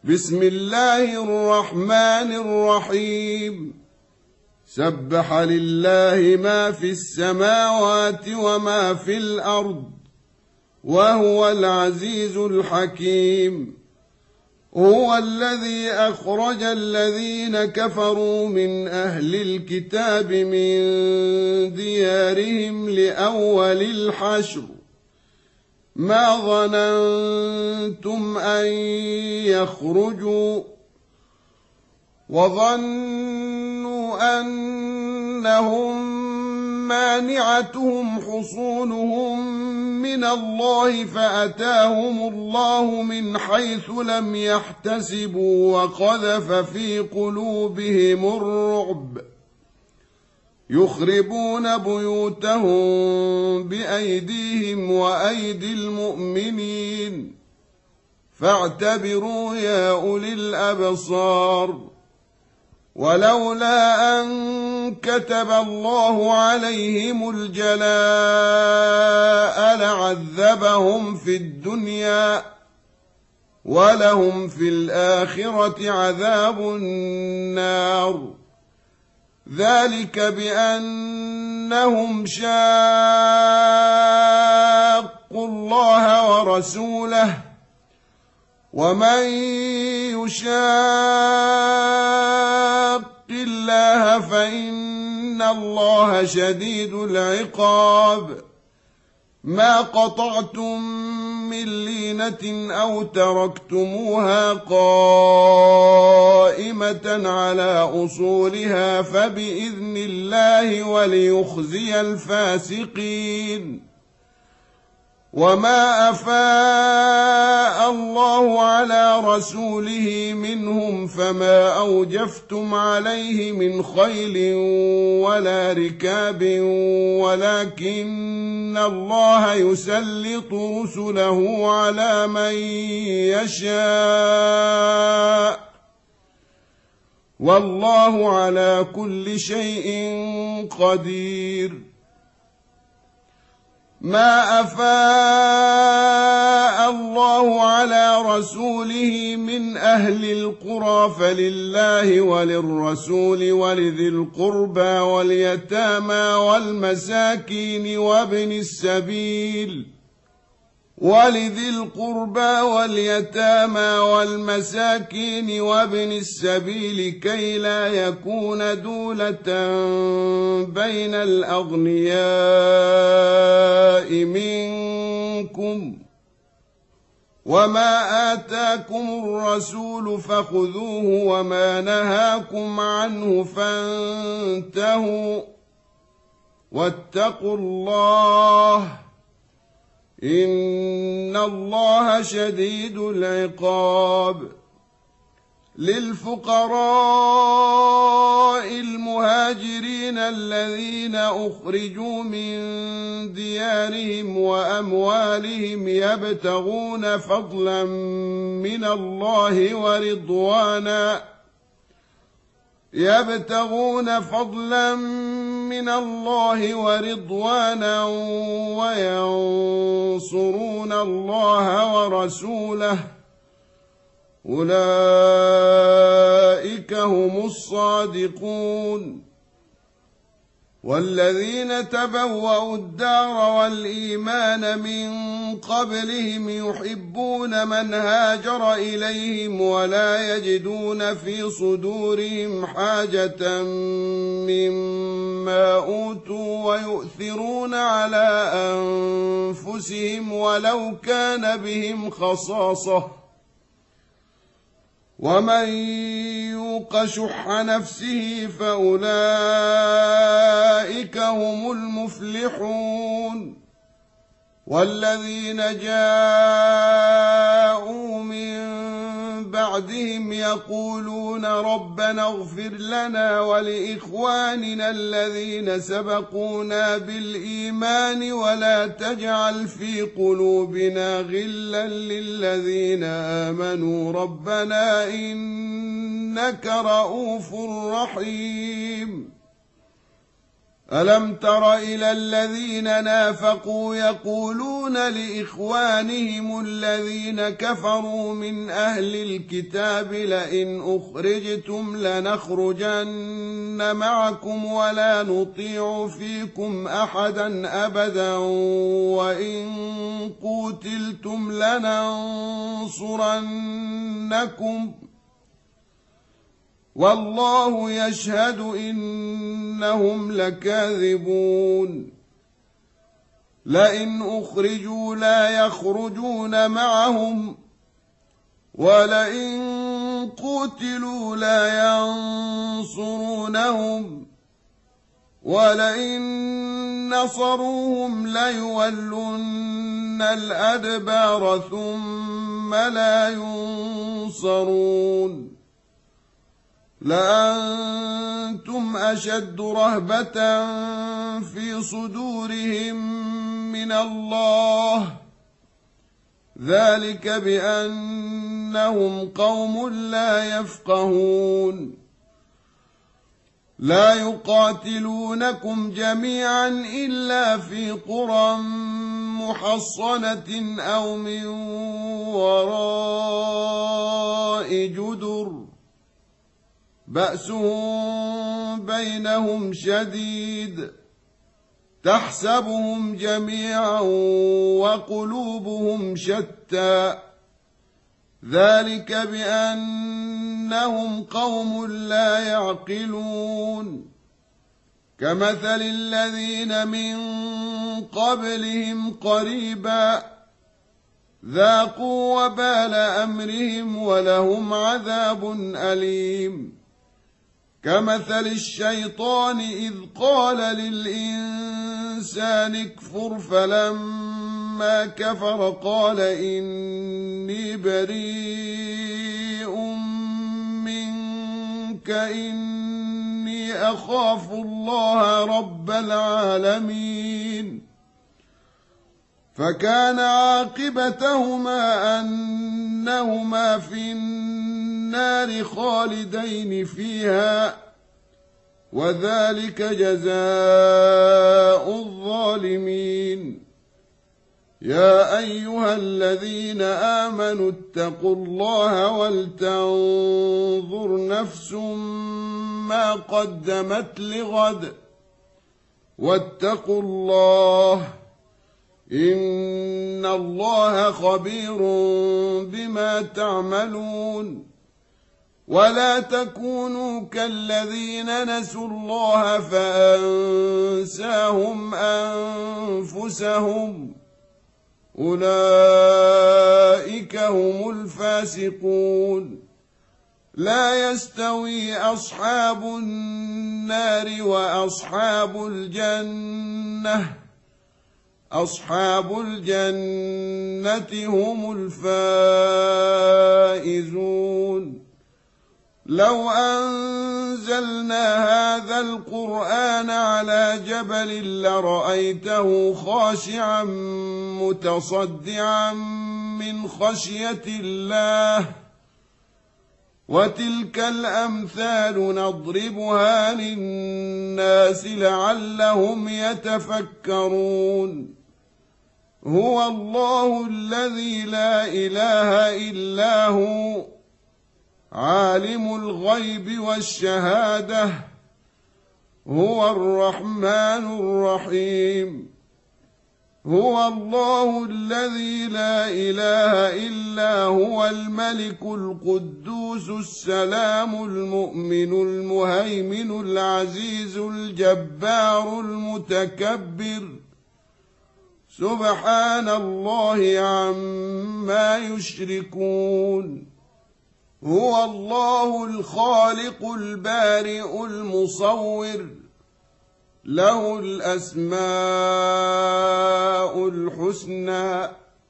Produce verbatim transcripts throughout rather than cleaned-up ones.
بسم الله الرحمن الرحيم سبح لله ما في السماوات وما في الأرض وهو العزيز الحكيم هو الذي أخرج الذين كفروا من أهل الكتاب من ديارهم لأول الحشر ما ظننتم أن يخرجوا وظنوا أنهم مانعتهم حصونهم من الله فأتاهم الله من حيث لم يحتسبوا وقذف في قلوبهم الرعب يخربون بيوتهم بأيديهم وأيدي المؤمنين فاعتبروا يا أولي الأبصار ولولا أن كتب الله عليهم الجلاء لعذبهم في الدنيا ولهم في الآخرة عذاب النار ذلك بأنهم شاقوا الله ورسوله ومن يشاق الله فإن الله شديد العقاب ما قطعتم من لينة أو تركتموها قائمة على أصولها فبإذن الله وليخزي الفاسقين وما أفاء الله على رسوله منهم فما أوجفتم عليه من خيل ولا ركاب ولكن الله يسلط رسله على من يشاء والله على كل شيء قدير ما أفاء الله على رسوله من أهل القرى فلله وللرسول ولذي القربى واليتامى والمساكين وابن السبيل ولذي القربى واليتامى والمساكين وابن السبيل كي لا يكون دولة بين الأغنياء منكم وما آتاكم الرسول فخذوه وما نهاكم عنه فانتهوا واتقوا الله إن الله شديد العقاب للفقراء المهاجرين الذين أخرجوا من ديارهم وأموالهم يبتغون فضلا من الله ورضوانا يبتغون فضلا من الله ورضوانا وينصرون الله ورسوله أولئك هم الصادقون والذين تبوأوا الدار والإيمان من قبلهم يحبون من هاجر إليهم ولا يجدون في صدورهم حاجة مما أوتوا ويؤثرون على أنفسهم ولو كان بهم خصاصة ومن يوق شح نفسه فأولئك هم المفلحون والذين جاءوا من بعدهم يقولون ربنا اغفر لنا ولإخواننا الذين سبقونا بالإيمان ولا تجعل في قلوبنا غلا للذين آمنوا ربنا إنك رؤوف رحيم ألم تر إلى الذين نافقوا يقولون لإخوانهم الذين كفروا من أهل الكتاب لئن أخرجتم لنخرجن معكم ولا نطيع فيكم أحدا أبدا وإن قوتلتم لننصرنكم والله يشهد إنهم لكاذبون لئن أخرجوا لا يخرجون معهم ولئن قتلوا لا ينصرونهم ولئن نصروهم ليولن الأدبار ثم لا ينصرون لأنتم أشد رهبة في صدورهم من الله ذلك بأنهم قوم لا يفقهون لا يقاتلونكم جميعا إلا في قرى محصنة أو من وراء جدر بأسهم بينهم شديد تحسبهم جميعا وقلوبهم شتى ذلك بأنهم قوم لا يعقلون كمثل الذين من قبلهم قريبا ذاقوا وبال أمرهم ولهم عذاب أليم كمثل الشيطان إذ قال للإنسان اكفر فلما كفر قال إني بريء منك إني أخاف الله رب العالمين فكان عاقبتهما أنهما في النار خالدين فيها وذلك جزاء الظالمين يا أيها الذين آمنوا اتقوا الله ولتنظر نفس ما قدمت لغد واتقوا الله إن الله خبير بما تعملون ولا تكونوا كالذين نسوا الله فأنساهم أنفسهم أولئك هم الفاسقون لا يستوي أصحاب النار وأصحاب الجنة أصحاب الجنة هم الفائزون لو أنزلنا هذا القرآن على جبل لرأيته خاشعا متصدعا من خشية الله وتلك الأمثال نضربها للناس لعلهم يتفكرون هو الله الذي لا إله إلا هو عالم الغيب والشهادة هو الرحمن الرحيم هو الله الذي لا إله إلا هو الملك القدوس السلام المؤمن المهيمن العزيز الجبار المتكبر سبحان الله عما يشركون هو الله الخالق البارئ المصور له الأسماء الحسنى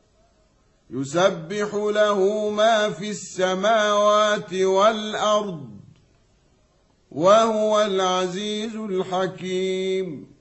يسبح له ما في السماوات والأرض وهو العزيز الحكيم